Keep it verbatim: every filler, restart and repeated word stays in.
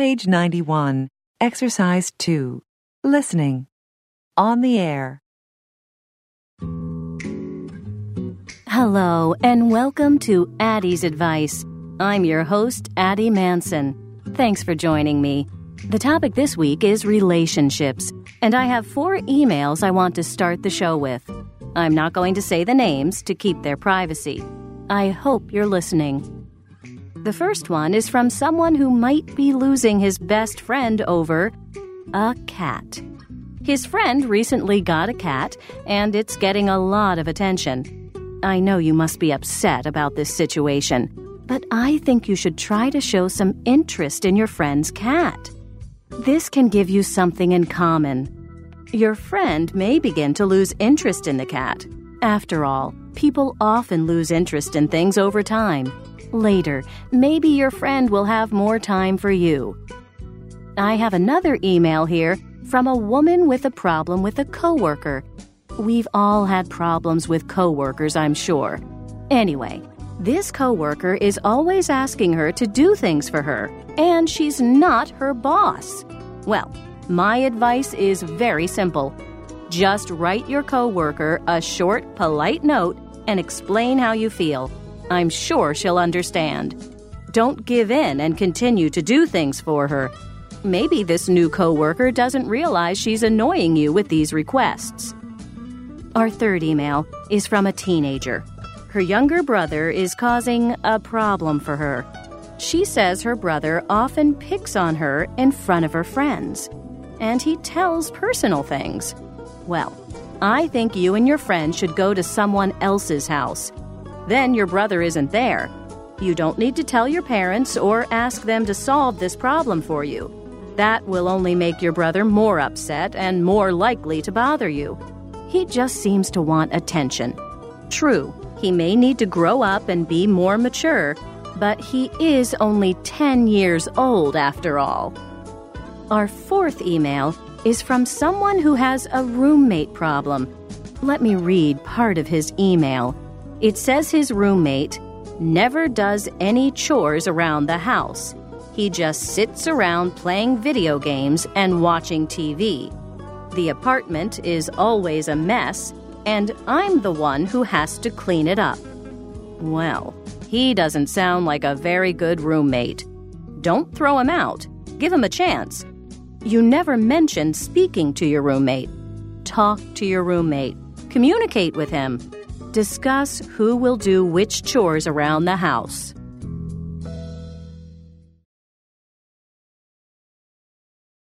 Page ninety-one, Exercise two. Listening. On the air. Hello, and welcome to Addie's Advice. I'm your host, Addie Manson. Thanks for joining me. The topic this week is relationships, and I have four emails I want to start the show with. I'm not going to say the names to keep their privacy. I hope you're listening. The first one is from someone who might be losing his best friend over a cat. His friend recently got a cat, and it's getting a lot of attention. I know you must be upset about this situation, but I think you should try to show some interest in your friend's cat. This can give you something in common. Your friend may begin to lose interest in the cat. After all, people often lose interest in things over time. Later, maybe your friend will have more time for you. I have another email here from a woman with a problem with a coworker. We've all had problems with coworkers, I'm sure. Anyway, this coworker is always asking her to do things for her, and she's not her boss. Well, my advice is very simple. Just write your coworker a short, polite note and explain how you feel. I'm sure she'll understand. Don't give in and continue to do things for her. Maybe this new coworker doesn't realize she's annoying you with these requests. Our third email is from a teenager. Her younger brother is causing a problem for her. She says her brother often picks on her in front of her friends, and he tells personal things. Well, I think you and your friend should go to someone else's house. Then your brother isn't there. You don't need to tell your parents or ask them to solve this problem for you. That will only make your brother more upset and more likely to bother you. He just seems to want attention. True, he may need to grow up and be more mature, but he is only ten years old after all. Our fourth email is from someone who has a roommate problem. Let me read part of his email. It says his roommate never does any chores around the house. He just sits around playing video games and watching T V. The apartment is always a mess, and I'm the one who has to clean it up. Well, he doesn't sound like a very good roommate. Don't throw him out. Give him a chance. You never mentioned speaking to your roommate. Talk to your roommate. Communicate with him. Discuss who will do which chores around the house.